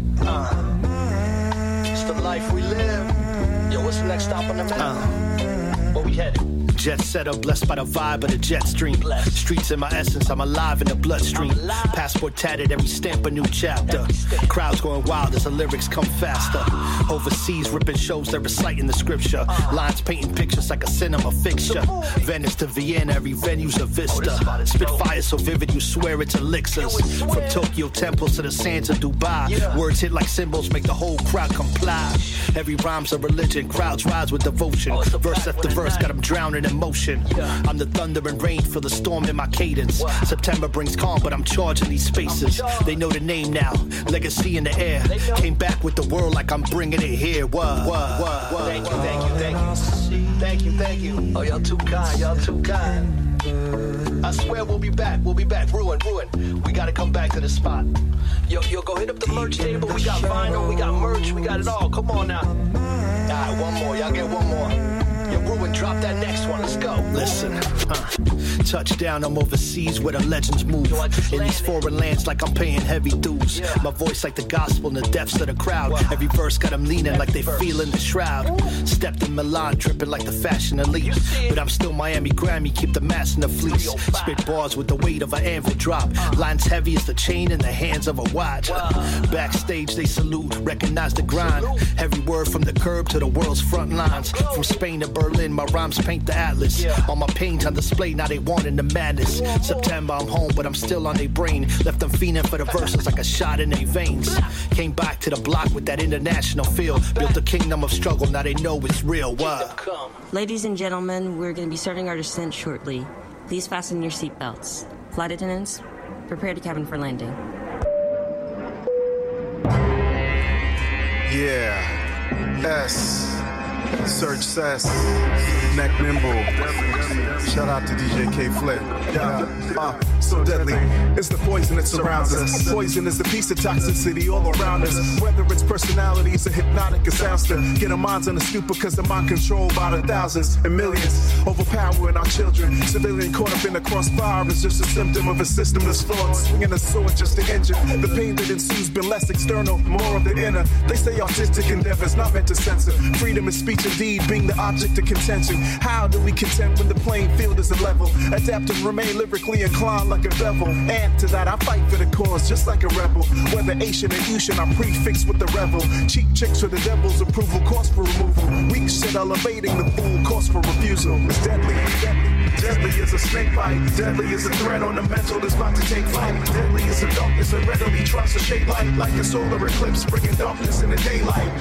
It's the life we live. Yo, what's the next stop on the map? Where we headed? Jet setter, blessed by the vibe of the jet stream. Streets in my essence, I'm alive in the bloodstream. Passport tatted, every stamp a new chapter. Crowds going wild as the lyrics come faster. Overseas, ripping shows, they're reciting the scripture. Lines painting pictures like a cinema fixture. Venice to Vienna, every venue's a vista. Spitfire so vivid, you swear it's elixirs. From Tokyo temples to the sands of Dubai. Words hit like cymbals, make the whole crowd comply. Every rhyme's a religion, crowds rise with devotion. Verse after verse, got them drowning in motion. I'm the thunder and rain, feel the storm in my cadence. September brings calm, but I'm charging these spaces. They know the name now, legacy in the air. Came back with the world like I'm bringing it here. Thank you. Oh, y'all too kind. I swear we'll be back. Ruin. We gotta come back to the spot. Yo, go hit up the merch table. We got vinyl, we got merch, we got it all. Come on now. Alright, one more. Y'all get one more. Yo, Ruin, drop that next one. Let's go. Listen, touchdown, I'm overseas where the legends move. In these foreign lands like I'm paying heavy dues. My voice like the gospel in the depths of the crowd. Every verse got them leaning like they feeling the shroud. Stepped in Milan, dripping like the fashion elite. But I'm still Miami Grammy, keep the mass in the fleece. Spit bars with the weight of an anvil drop. Lines heavy as the chain in the hands of a watch. Backstage they salute, recognize the grind. Every word from the curb to the world's front lines. From Spain to Berlin, my rhymes paint the atlas. All my paint on display, now they wanting the madness. September, I'm home, but I'm still on their brain. Left them fiending for the verses like a shot in their veins. Came back to the block with that international feel. Built a kingdom of struggle, now they know it's real. Ladies and gentlemen, we're going to be starting our descent shortly. Please fasten your seatbelts. Flight attendants, prepare the cabin for landing. Yeah. S. Search Cess. Neck Nimble. Shout out to DJ K Flip. Yeah. So deadly. It's the poison that surrounds us. Poison is the piece of toxicity all around us. Whether it's personalities or hypnotic or soundster. Get our minds on the stupid because the mind controlled by the thousands and millions. Overpowering our children. Civilian caught up in the crossfire is just a symptom of a system that's flawed. Swinging a sword just to injure. The pain that ensues been less external, more of the inner. They say artistic endeavors not meant to censor. Freedom of speech indeed being the object of contention. How do we contend when the playing field isn't level? Adapt and remain lyrically inclined like a bevel. And to that I fight for the cause just like a rebel. Whether Asian or Yushin I prefix with the rebel. Cheap chicks for the devil's approval, cost for removal. Weak shit elevating the fool, cost for refusal. It's deadly, deadly. Deadly as a snake bite. Deadly as a threat on the mental that's about to take flight. Deadly as a darkness that readily tries to shake light. Like a solar eclipse bringing darkness in the daylight.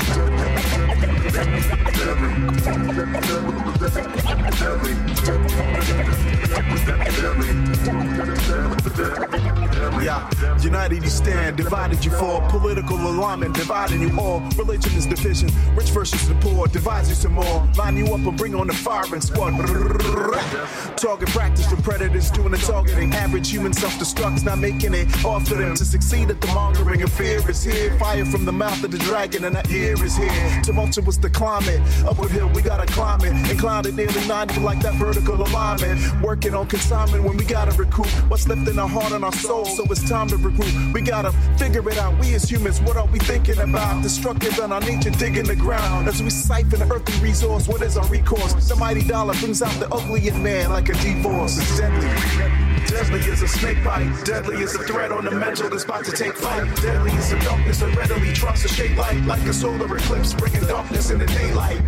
Yeah, united you stand, divided you fall. Political alignment, dividing you all. Religion is division, rich versus the poor. Divides you some more, line you up and bring on the firing squad. Target practice for predators doing the targeting. Average human self-destruct's not making it hard for them to succeed at the mongering of fear is here. Fire from the mouth of the dragon and our ear is here. Tumultuous the climate, upward hill we gotta climb it. Inclined at nearly 90 like that vertical alignment. Working on consignment when we gotta recoup what's left in our heart and our soul. So it's time to regroup. We gotta figure it out. We as humans, what are we thinking about? Destructive on our nature, digging the ground. As we siphon the earthly resource, what is our recourse? The mighty dollar brings out the ugly in man like a divorce. It's deadly. Deadly as a snake bite. Deadly as a threat on the mental that's about to take flight. Deadly as a darkness that readily tries to shake light. Like a solar eclipse bringing darkness in the daylight.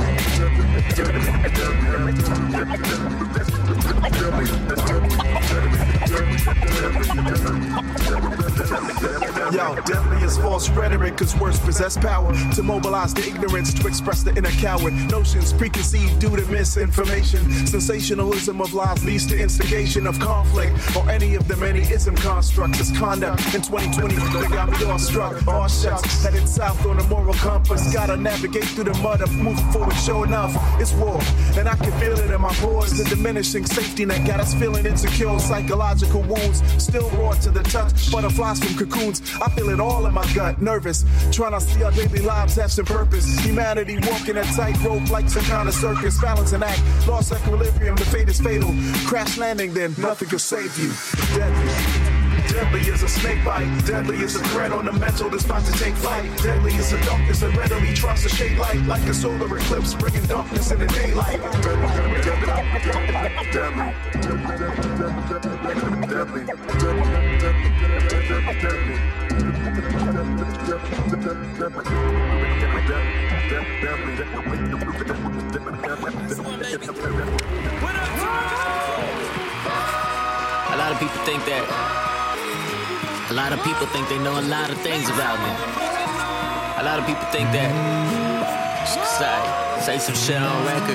Yo, deadly as false rhetoric, cause words possess power to mobilize the ignorance, to express the inner coward. Notions preconceived due to misinformation. Sensationalism of lies leads to instigation of conflict, or any of the many ism constructs. This conduct in 2020, they got me all struck. All shots headed south on a moral compass. Gotta navigate through the mud of moving forward, sure enough. It's war, and I can feel it in my pores. The diminishing safety net got us feeling insecure. Psychological wounds still raw to the touch. Butterflies from cocoons, I feel it all in my gut. Nervous, trying to see our daily lives have some purpose. Humanity walking a tightrope like some kind of circus. Balance and act, lost equilibrium, the fate is fatal. Crash landing, then nothing can save you. Deadly. Deadly as a snake bite. Deadly as a threat on the mental that's about to take flight. Deadly as a darkness that readily tries to shake light. Like a solar eclipse bringing darkness in the daylight. A lot of people think that. A lot of people think they know a lot of things about me. A lot of people think that. Say some shit on record.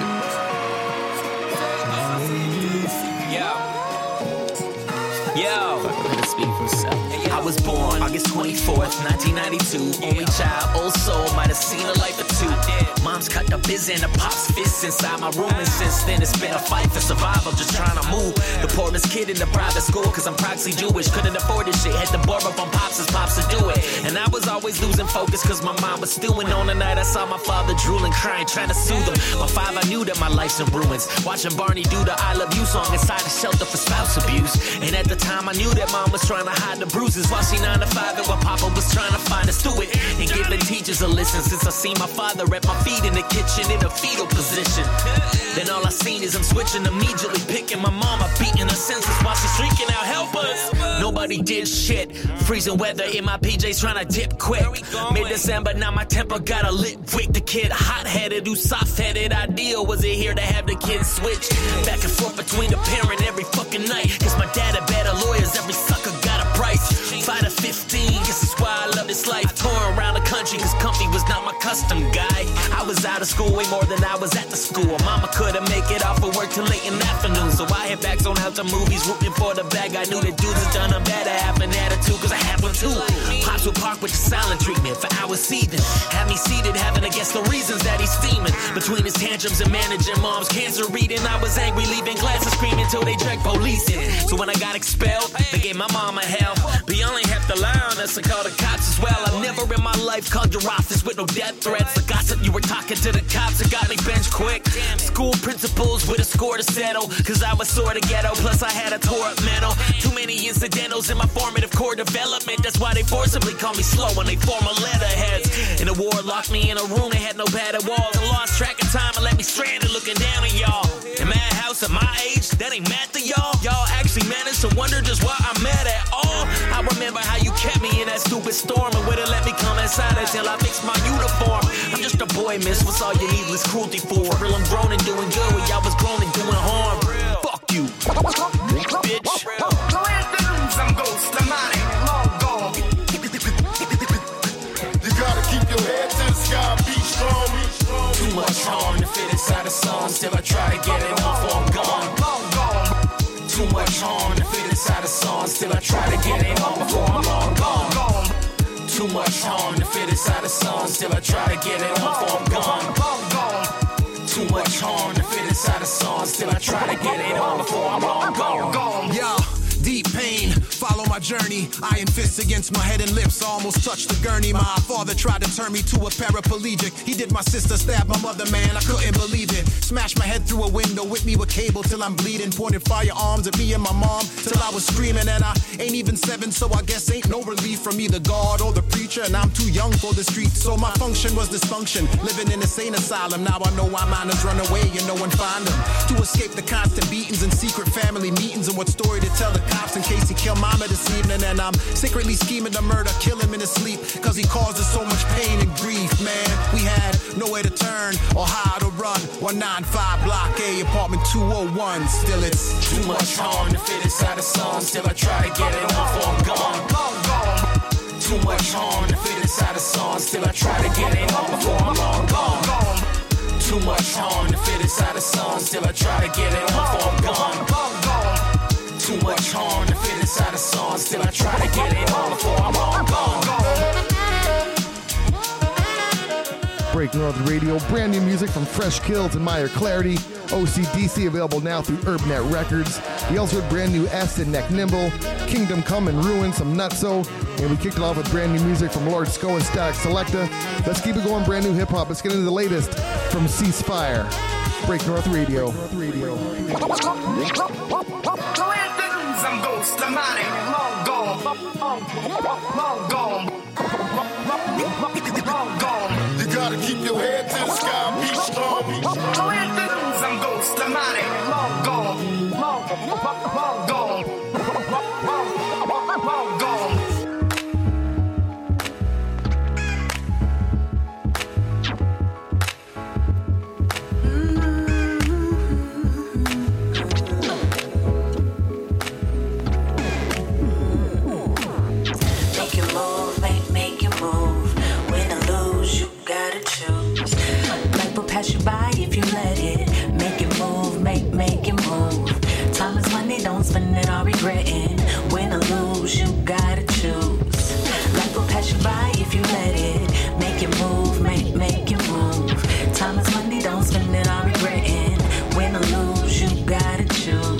Yo. Let it speak for itself. I was born August 24th, 1992. Only child, old soul, might have seen a life or two. Mom's cut the biz and the pop's fists inside my room. And since then it's been a fight for survival, just trying to move. The poorest kid in the private school, cause I'm proxy Jewish. Couldn't afford this shit, had to borrow from pops as pops to do it. And I was always losing focus cause my mom was stewing. On the night I saw my father drooling, crying, trying to soothe him. My 5, I knew that my life's in ruins. Watching Barney do the I love you song inside the shelter for spouse abuse. And at the time I knew that mom was trying to hide the bruises while she 9 to 5 and while papa was trying to find us through it. And giving teachers a listen since I seen my father at my feet in the kitchen in a fetal position. Then all I seen is I'm switching immediately, picking my mama, beating her senseless while she's shrieking out, help us. Nobody did shit. Freezing weather in my PJs trying to dip quick. Mid-December, now my temper got a lit wick. The kid hot-headed, who soft-headed. Ideal was it here to have the kids switch back and forth between the parent every fucking night. Cause my dad had better lawyers, every sucker got a price. 5 to 15, this is why I love this life. Touring around the country cause comfy was not my custom, guy. I was out of school way more than I was at the school. Mama couldn't make it off of work till late in the afternoon. So I hit back on out to movies, rooting for the bag. I knew the dudes had done them bad. I have an attitude cause I have one too. Pops Rosewood Park with the silent treatment for hours seething. Had me seated, having to guess the reasons that he's steaming. Between his tantrums and managing mom's cancer reading, I was angry, leaving classes screaming till they dragged police in. So when I got expelled, they gave my mom a hell. But you only have to lie on us and call the cops as well. I've never in my life called your office with no death threats. The gossip you were talking to the cops, it got me benched quick. School principals with a score to settle, cause I was sorta ghetto, plus I had a tore up mental. Too many incidentals in my formative core development. That's why they forcibly call me slow when they form a letterheads. And the war locked me in a room that had no padded walls. I lost track of time and left me stranded looking down at y'all. In madhouse at my age, that ain't math to y'all. Y'all actually managed to wonder just why I'm mad at all. I remember how you kept me in that stupid storm and wouldn't let me come inside until I fixed my uniform. I'm just a boy, miss, what's all you needless cruelty for? For real, I'm grown and doing good when y'all was grown and doing harm. Fuck you, bitch. I'm ghost, I'm out of here, long gone. You gotta keep your head to the sky, be strong. Too much harm to fit inside a song. Still I try to get it on before I'm gone. Too much harm to fit inside a song. Still I try to get it on before I'm long gone. Too much harm to fit inside a song. Still I try to get it on before I'm gone. Too much harm to fit inside a song. Still I try to get it on before I'm long gone. Yo, deep pain, follow my journey. Iron fists against my head and lips, almost touched the gurney. My father tried to turn me to a paraplegic. He did my sister, stab my mother, man, I couldn't believe it. Smashed my head through a window, whipped me with cable till I'm bleeding. Pointed firearms at me and my mom till I was screaming. And I ain't even 7, so I guess ain't no relief from either God or the preacher. And I'm too young for the streets, so my function was dysfunction. Living in a sane asylum, now I know why minors run away and no one find them. To escape the constant beatings and secret family meetings and what story to tell the cops in case he killed mama this evening. And I'm secretly scheming to murder, kill him in his sleep, cause he caused us so much pain and grief, man. We had nowhere to turn or how to run. 195 Block A, apartment 201. Still it's too much harm to fit inside a song. Still I try to get it on before I'm gone. Too much harm to fit inside a song. Still I try to get it on before I'm long gone. Too much harm to fit inside a song. Still I try to get it on before I'm gone. Too much harm to fit inside a song. Still I try to get it on before I'm long gone. Break North Radio, brand new music from Fresh Kills and Meyer Clarity. OCDC available now through UrbNet Records. We also had brand new S and Neck Nimble, Kingdom Come and Ruin, some Nutso, and we kicked it off with brand new music from Lord Sco and Static Selecta. Let's keep it going, brand new hip hop. Let's get into the latest from Ceasefire. Break North Radio. I'm ghost, I'm out of here, long gone. Long gone. Long gone. You gotta keep your head to the sky, be strong. I'm ghost, I'm out of here, long gone. Long gone. Long gone. Pass you by if you let it. Make it move, make it move. Time is money, don't spend it all regretting. Win or lose, you gotta choose. Life will pass you by if you let it. Make it move, make it move. Time is money, don't spend it all regretting. Win or lose, you gotta choose.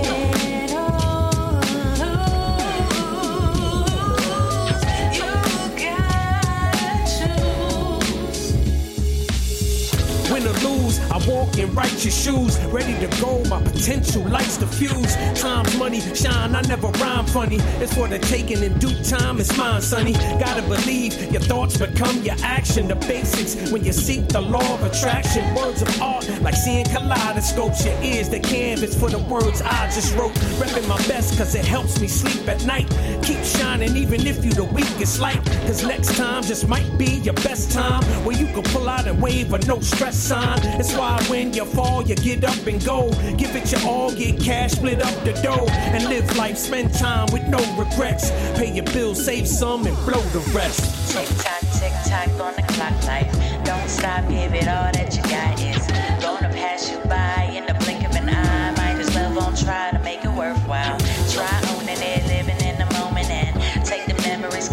Win or lose, I walk in righteous shoes, ready to go, my potential lights the fuse. Time's money, shine, I never rhyme funny. It's for the taking in due time, it's mine, sonny. Gotta believe, your thoughts become your action. The basics, when you seek the law of attraction. Words of art, like seeing kaleidoscopes. Your ears, the canvas for the words I just wrote. Repping my best, cause it helps me sleep at night. Keep shining, even if you the weakest light. Cause next time just might be your best time, where you can pull out and wave a no stress sign. It's why when you fall, you get up and go. Give it your all, get cash, split up the dough, and live life, spend time with no regrets. Pay your bills, save some, and blow the rest. Tick tock on the clock, life. Don't stop, give it all that you got. It's gonna pass you by in the blink of an eye. Might as well gon' try to make it worthwhile. Try owning it, living in the moment, and take the memories, cause nothing else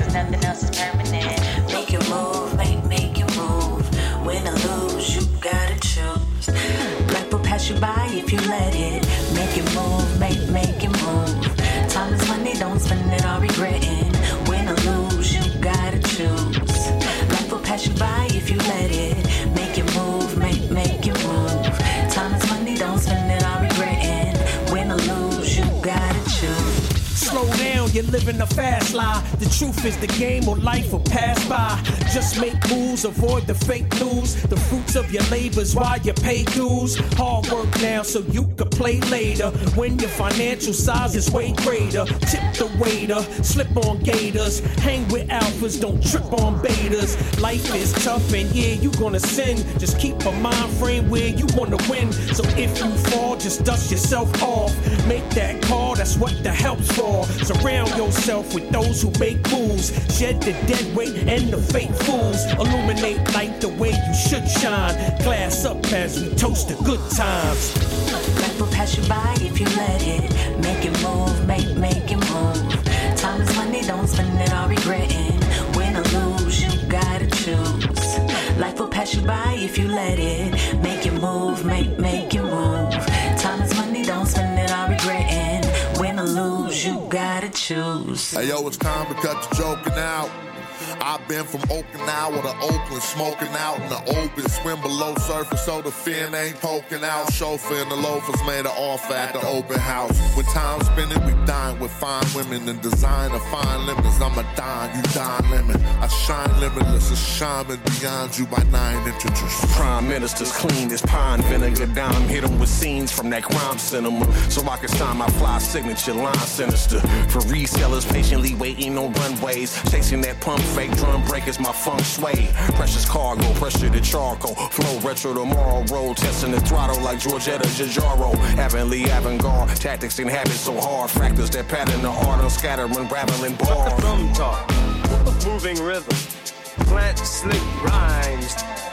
else is permanent. Make your move, make your move. Win or lose, you gotta choose. Life will pass you by if you let it. Make your move, make your move. Time is money, don't spend it all regretting. Win or lose, you gotta choose. Life will pass you by if you let it. Make your move, make your move. Time is money, don't spend it all regretting. Win or lose, you gotta choose. Slow down, you're living a fast lie. The truth is the game or life will pass by. Just make moves, avoid the fake news. The fruits of your labors while you pay dues. Hard work now so you can play later. When your financial size is way greater. Tip the waiter, slip on gators. Hang with alphas, don't trip on betas. Life is tough and yeah, you gonna sin. Just keep a mind frame where you wanna win. So if you fall, just dust yourself off. Make that call, that's what the help's for. Surround yourself with those who make moves. Shed the dead weight and the fake fools. Illuminate light the way you should shine. Glass up as we toast the good times. Life will pass you by if you let it. Make it move, make it move. Time is money, don't spend it all regretting. Win or lose, you gotta choose. Life will pass you by if you let it. Make it move, make it move. Time is money, don't spend it all regretting. Win or lose, you gotta choose. Hey yo, it's time to cut the joking out. I've been from Okinawa to Oakland, smoking out in the open, swim below surface so the fin ain't poking out. Chauffeur and the loafers made an offer at the open house. When time's spinning, we dine with fine women and design of fine limits. I'm a dime, you dine limit. I shine limitless, a shaman beyond you by 9 inches. Prime ministers clean this pine vinegar down. Hit them with scenes from that crime cinema, so I can sign my fly signature line sinister. For resellers patiently waiting on runways, chasing that pump fake drum breakers, my funk sway. Precious cargo, pressure to charcoal. Flow retro tomorrow, roll testing the throttle like Georgetta Giugiaro. Heavenly avant-garde, tactics and habits so hard. Fractals that pattern the art on scattering, rattling bars. Drum talk, moving rhythm, plant slick rhymes.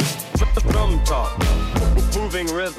Drum talk, moving rhythm,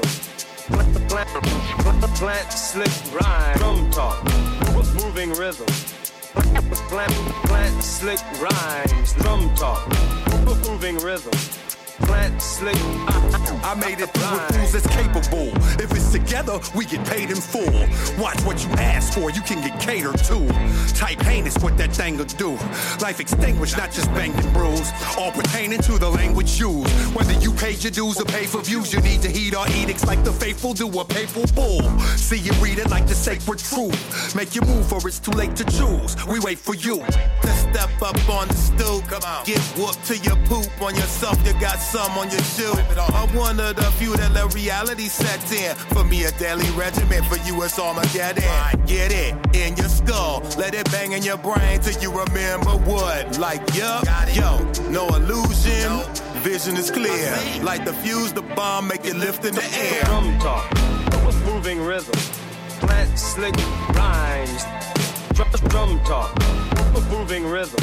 plant slick rhymes. Drum talk, moving rhythm. Plant slick rhymes, drum talk, moving rhythm. Plant slick. I made it through with fools that's capable. If it's together, we get paid in full. Watch what you ask for, you can get catered to. Type heinous what that thing will do. Life extinguished, not just banged and bruised. All pertaining to the language used. Whether you paid your dues or pay for views, you need to heed our edicts like the faithful do a papal bull. See you read it like the sacred truth. Make your move or it's too late to choose. We wait for you to step up on the stoop. Come on. Get whooped till you poop on yourself. You got some on your shoe. I'm one of the few that let reality set in. For me, a daily regimen. For you, it's Armageddon. Get it in your skull. Let it bang in your brain till you remember what. Like, yup, yo, no illusion. Vision is clear. Light the fuse, the bomb, make it lift in the air. Drum talk, moving rhythm. Plant slick rhymes. Drum talk, moving rhythm.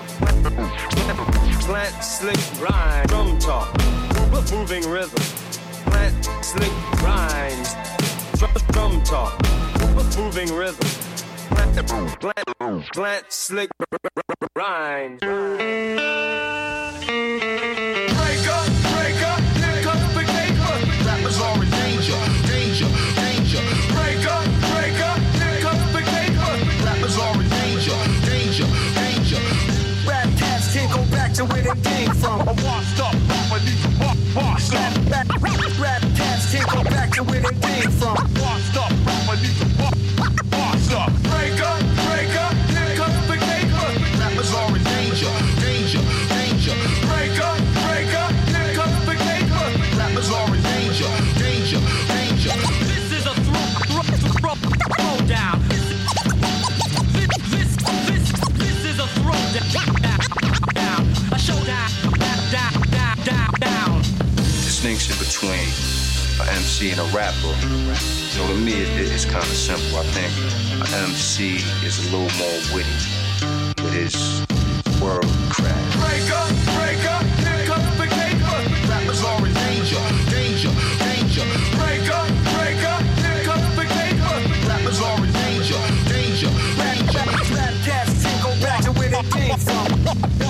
Plant slick rhymes. Drum talk, moving rhythm. Plant slick rhymes. Drum talk, moving rhythm. Plant slick rhymes. Break up, here comes the gamer. Rappers are in danger, danger, danger. Break up, here comes the gamer. Rappers are in danger, danger, danger. Rap cats can't go back to where they came from. I'm washed up, I need to wash up. Rap cats can't go back to where they came from. Washed up, I need to wash up. Break up, here comes the gamer. Rappers are in danger, danger, danger. Break up, here comes the gamer. Rappers are in danger, danger, danger. This is a throw down. This is a throw down. A showdown. Down. Distinction between an MC and a rapper. So to me, it's kind of simple. I think an MC is a little more witty with his word craft. Break up, here comes the gamer. Rappers are in danger, danger, danger. Break up, here comes the gamer. Rappers are in danger, danger, danger. Rap cats can't go back to where they came from.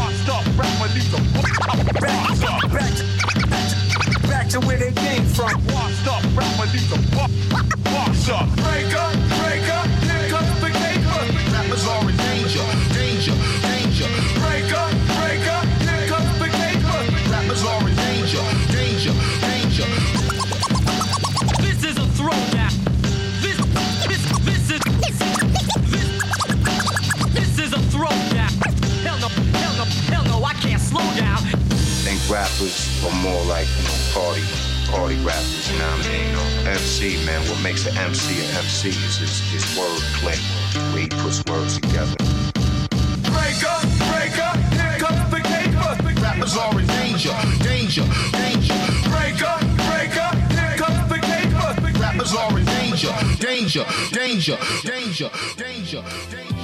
rappers are more like, party rappers, you know what I mean? MC, man, what makes an MC an MC is his wordplay, where he puts words together. Break up, here comes the caper. Rappers are in danger, danger, danger. Break up, here comes the caper. Rappers are in danger, danger, danger, danger, danger, danger.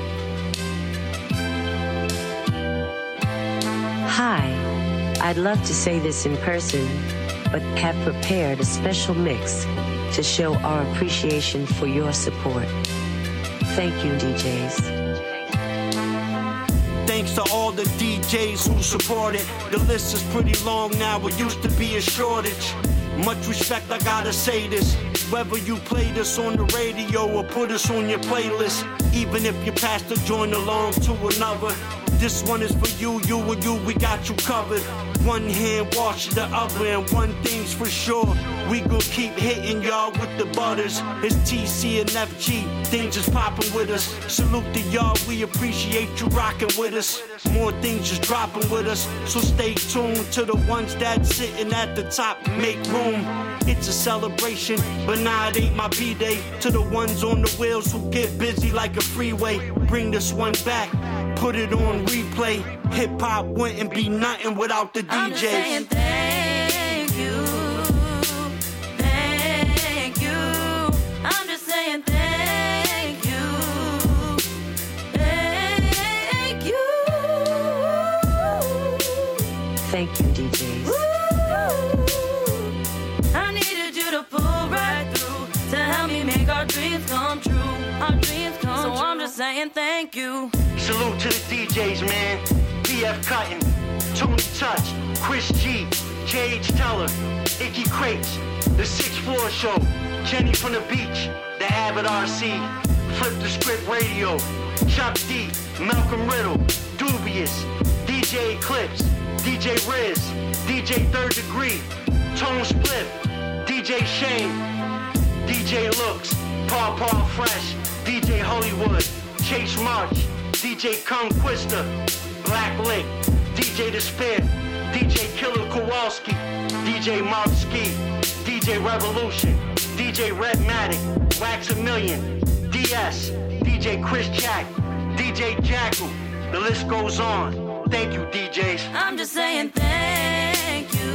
Hi, I'd love to say this in person, but have prepared a special mix to show our appreciation for your support. Thank you, DJs. Thanks to all the DJs who support it. The list is pretty long now, it used to be a shortage. Much respect, I gotta say this. Whether you play this on the radio or put us on your playlist, even if you pass the joint along to another, this one is for you, you and you, we got you covered. One hand washing the other, and one thing's for sure, we gon' keep hitting y'all with the butters. It's TC and FG, things is popping with us. Salute to y'all, we appreciate you rocking with us. More things just dropping with us, so stay tuned to the ones that's sitting at the top. Make room, it's a celebration, but nah, it ain't my B-day. To the ones on the wheels who get busy like a freeway, bring this one back, put it on replay. Hip-hop wouldn't be nothing without the DJs. I'm just saying thank you, thank you. I'm just saying thank you, thank you. Thank you, DJs. Woo! I needed you to pull right through to help me make our dreams come true. Our dreams come true. So I'm just saying thank you. Salute to the DJs, man. BF Cuttin, Tony Touch, Chris G, J.H. Teller, Icky Crates, The Sixth Floor Show, Jenny from the Beach, The Avid RC, Flip the Script Radio, Chuck D, Malcolm Riddle, Dubious, DJ Eclipse, DJ Riz, DJ Third Degree, Tone Split, DJ Shane, DJ Looks, Paw Paw Fresh, DJ Hollywood, Chase March, DJ Conquista, Black Lick, DJ Despair, DJ Killer Kowalski, DJ Mark Ski, DJ Revolution, DJ Redmatic, Wax a Million, DS, DJ Chris Jack, DJ Jackal, the list goes on. Thank you, DJs. I'm just saying thank you.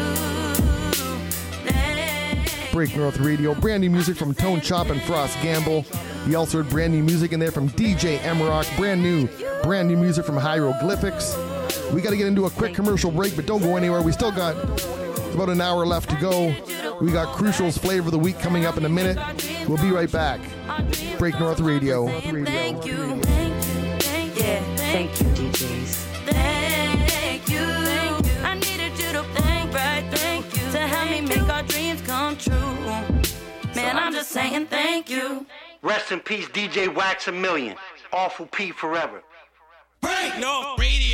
Break North Radio, brand new music from Tone Chop and Frost Gamble. You also heard brand new music in there from DJ Emerock, brand new music from Hieroglyphics. We got to get into a quick commercial break, but don't go anywhere. We still got about an hour left to go. We got Crucial's Flavor of the Week coming up in a minute. We'll be right back. Break North Radio. Thank you. Thank you, DJs. Thank you. I needed you to thank you to help me make our dreams come true. Man, I'm just saying thank you. Rest in peace, DJ Wax a Million. Awful P forever. Break North Radio.